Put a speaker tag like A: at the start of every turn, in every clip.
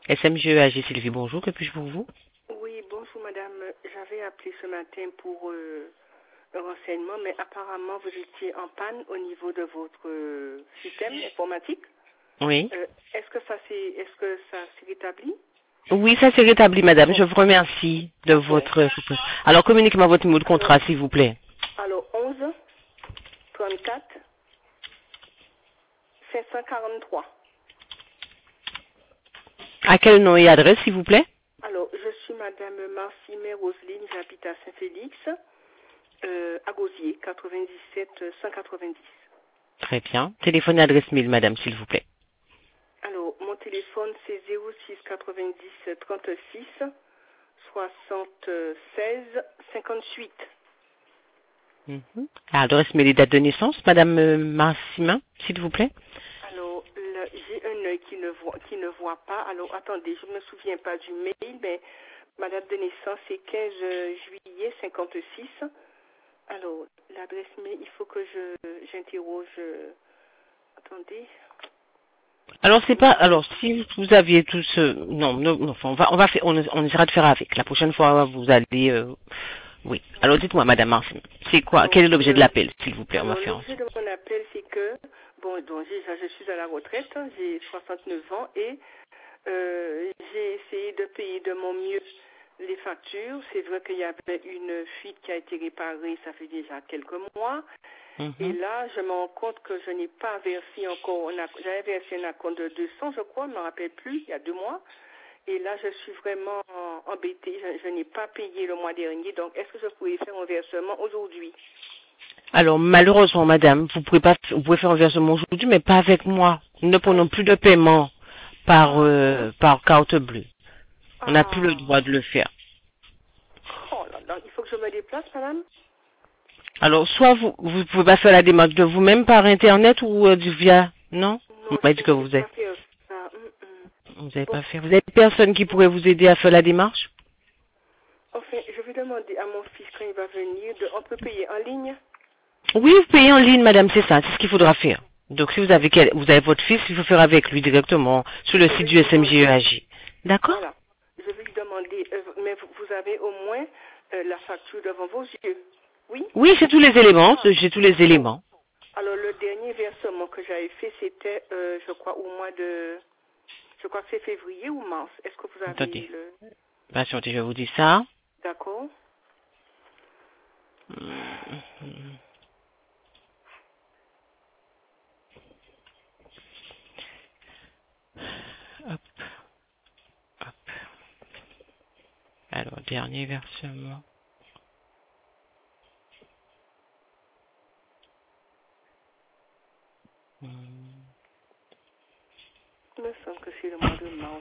A: SMGEAG Sylvie, bonjour, que puis-je pour vous?
B: Oui, bonjour madame. J'avais appelé ce matin pour un renseignement, mais apparemment vous étiez en panne au niveau de votre système informatique.
A: Oui.
B: Est-ce que ça s'est rétabli?
A: Oui, ça s'est rétabli, madame.
B: Bon,
A: Je vous remercie de
B: bon.
A: votre... Alors, communiquez-moi votre numéro de contrat, s'il vous plaît.
B: Alors 11 34 543.
A: À quel nom et adresse, s'il vous plaît?
B: Alors, je suis madame Marcimé Roselyne, j'habite à Saint-Félix, à Gosier, 97 190.
A: Très bien. Téléphone et adresse mail, madame, s'il vous plaît.
B: Alors, mon téléphone, c'est 06 90 36 76 58.
A: Adresse mail et date de naissance, madame Massimin, s'il vous plaît.
B: Alors, j'ai un œil qui ne voit pas. Alors, attendez, je ne me souviens pas du mail, mais ma date de naissance, c'est 15 juillet 56. Alors, l'adresse mail, il faut que j'interroge. Attendez.
A: Alors, c'est pas... Alors, si vous aviez tout ce... Non, non, non, enfin, on essaiera de faire avec. La prochaine fois, vous allez... Oui. Alors, dites-moi, madame Massimin, c'est quoi?
B: Donc,
A: Quel est l'objet de l'appel, s'il vous plaît? On va
B: alors,
A: faire
B: l'objet de mon appel, c'est que, bon, donc, je suis à la retraite, j'ai 69 ans et j'ai essayé de payer de mon mieux les factures. C'est vrai qu'il y avait une fuite qui a été réparée, ça fait déjà quelques mois. Et là, je me rends compte que je n'ai pas versé encore, j'avais versé un compte de 200, je crois, je ne me rappelle plus, il y a 2 mois. Et là, je suis vraiment embêtée. Je n'ai pas payé le mois dernier. Donc, est-ce que je pourrais faire un versement aujourd'hui?
A: Alors, malheureusement, madame, vous pouvez faire un versement aujourd'hui, mais pas avec moi. Nous ne prenons plus de paiement par carte bleue. On n'a plus le droit de le faire.
B: Oh là là, il faut que je me déplace, madame?
A: Alors, soit vous pouvez pas faire la démarche de vous-même par Internet ou via... Non? Vous
B: Non,
A: m'avez
B: je
A: dit
B: ne
A: que
B: sais
A: vous avez...
B: pas faire ça.
A: Vous n'avez
B: Bon,
A: pas fait. Vous avez personne qui pourrait vous aider à faire la démarche?
B: enfin, je vais demander à mon fils quand il va venir, on peut payer en ligne?
A: Oui, vous payez en ligne, madame, c'est ça. C'est ce qu'il faudra faire. Donc, si vous avez votre fils, il faut faire avec lui directement sur le
B: Je
A: site
B: vais
A: du
B: lui demander.
A: SMGEAG. D'accord?
B: Voilà. Je vais lui demander, mais vous avez au moins la facture devant vos yeux. Oui?
A: Oui, j'ai tous les éléments.
B: Ah,
A: J'ai tous les
B: bon.
A: éléments.
B: Alors, le dernier versement que j'avais fait, c'était, je crois, au mois de... Je crois que c'est février ou mars. Est-ce que vous avez
A: Attendez.
B: le...
A: Patientez, je vous dis ça.
B: D'accord.
A: Hop, hop. Alors, dernier versement.
B: Il me semble que c'est le mois de mars.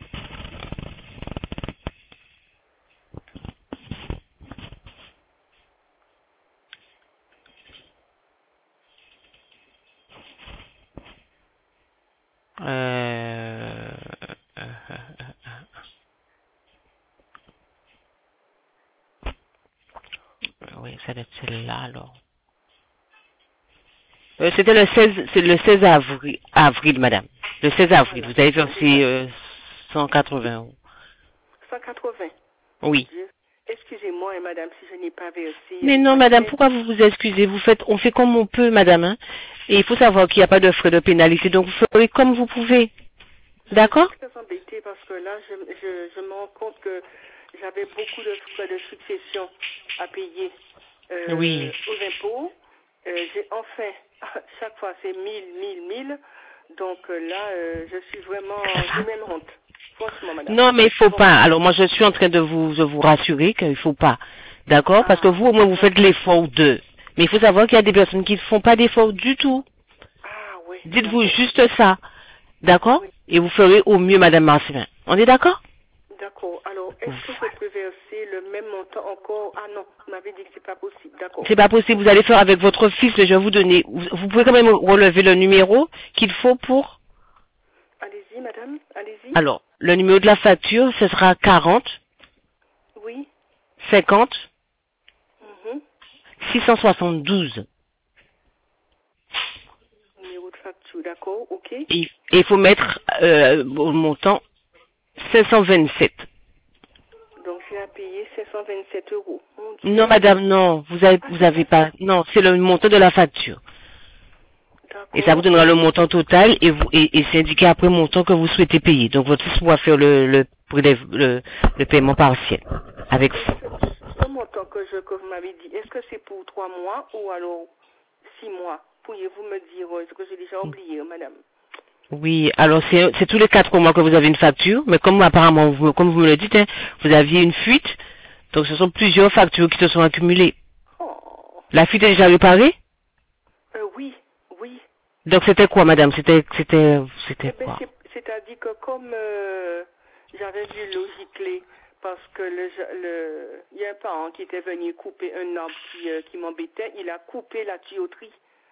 A: Euh, oui, ça doit être celle-là alors. C'était le 16 avril, madame. Le 16 avril,
B: Voilà.
A: vous avez versé 180 euros.
B: 180. Mon
A: Oui.
B: Dieu. Excusez-moi, hein, madame, si je n'ai pas versé
A: Mais
B: au
A: non,
B: mois de
A: madame,
B: mai.
A: pourquoi vous vous excusez? On fait comme on peut, madame. Hein. Et il faut savoir qu'il n'y a pas de frais de pénalité, donc vous ferez comme vous pouvez.
B: Je suis
A: D'accord?
B: très embêtée parce que là, je me rends compte que j'avais beaucoup de frais de succession à payer
A: Oui.
B: aux impôts. J'ai enfin, chaque fois, c'est 1000. Donc là, je suis vraiment, j'ai même honte. Franchement, madame.
A: Non, mais il faut
B: Bon.
A: pas. Alors moi, je suis en train de vous rassurer qu'il faut pas. D'accord? Parce que
B: Ah,
A: vous, au moins, vous
B: bon.
A: faites l'effort de. Mais il faut savoir qu'il y a des personnes qui ne font pas d'effort du tout.
B: Ah, oui,
A: Dites-vous
B: d'accord.
A: juste ça. D'accord?
B: Oui,
A: Et vous ferez au mieux, madame Marcelin. On est d'accord?
B: d'accord. Alors, est-ce que je
A: Voilà.
B: peux verser le même montant encore? Ah non, vous m'avez dit que c'est pas possible. D'accord.
A: C'est pas possible. Vous allez faire avec votre fils, mais je vais vous donner. Vous pouvez quand même relever le numéro qu'il faut pour.
B: Allez-y, madame, allez-y.
A: Alors, le numéro de la facture, ce sera 40
B: Oui.
A: 50
B: Mhm.
A: 672.
B: Numéro de facture, d'accord, ok.
A: Et il faut mettre au montant 527.
B: Donc, j'ai à payer 527 euros.
A: Non, madame, non. Vous avez pas. Non, c'est le montant de la facture. Et ça vous donnera le montant total et c'est indiqué après le montant que vous souhaitez payer. Donc, votre fils pourra faire le paiement partiel avec vous.
B: Ce montant que vous m'avez dit, est-ce que c'est pour 3 mois ou alors 6 mois? Pourriez-vous me dire, ce que j'ai déjà oublié, madame?
A: Oui, alors c'est tous les 4 mois que vous avez une facture, mais comme apparemment, comme vous me le dites, hein, vous aviez une fuite, donc ce sont plusieurs factures qui se sont accumulées.
B: Oh.
A: La fuite est déjà réparée?
B: Oui, oui.
A: Donc c'était quoi, madame? C'était quoi?
B: C'est-à-dire que comme j'avais vu Logiclé, parce que il y a un parent qui était venu couper un arbre qui m'embêtait, il a coupé la tuyauterie.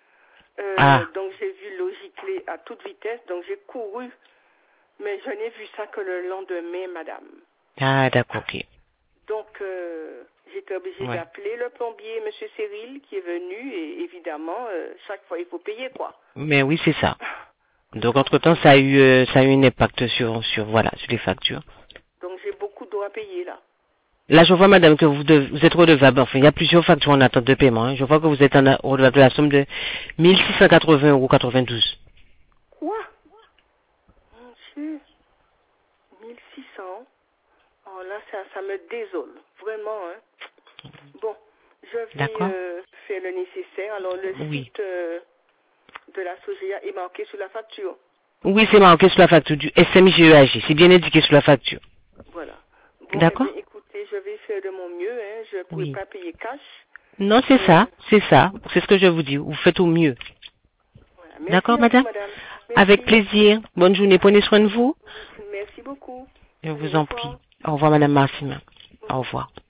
B: Donc j'ai vu Logiclé à toute vitesse, donc j'ai couru, mais je n'ai vu ça que le lendemain, madame.
A: Ah, d'accord, ok.
B: Donc j'étais obligée d'appeler le plombier, monsieur Cyril, qui est venu, et évidemment, chaque fois il faut payer, quoi.
A: Mais oui, c'est ça. Donc entre-temps, ça a eu un impact sur les factures.
B: Donc j'ai beaucoup d'eau à payer, là.
A: Là, je vois, madame, que vous êtes redevable. Enfin, il y a plusieurs factures en attente de paiement. Hein. Je vois que vous êtes redevable de la somme de 1680,92 €.
B: Quoi? Mon Dieu. 1600. Oh là, ça me désole. Vraiment, hein. Bon, je vais faire le nécessaire. Alors, le site de la SOGEA est marqué sur la facture.
A: Oui, c'est marqué sur la facture du SMIGEAG. C'est bien indiqué sur la facture.
B: Voilà. Bon,
A: d'accord.
B: Écoutez, je vais faire de mon mieux. Hein. Je ne pourrai pas payer cash.
A: Non, c'est ça. C'est ce que je vous dis. Vous faites au mieux.
B: Voilà.
A: D'accord, madame?
B: Merci.
A: Avec plaisir. Bonne journée. Prenez soin de vous.
B: Merci beaucoup.
A: Je vous en prie. Au revoir, madame Marcima. Au revoir.